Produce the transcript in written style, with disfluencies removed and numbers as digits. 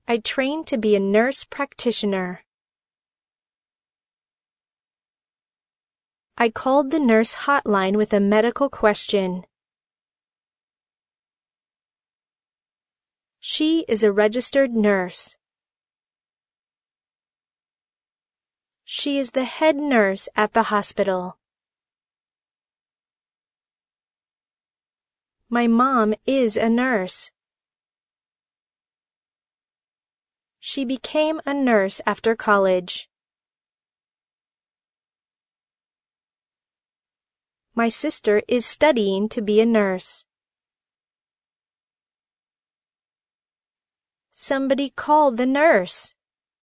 I trained to be a nurse practitioner. I called the nurse hotline with a medical question. She is a registered nurse. She is the head nurse at the hospital. My mom is a nurse. She became a nurse after college. My sister is studying to be a nurse. Somebody called the nurse.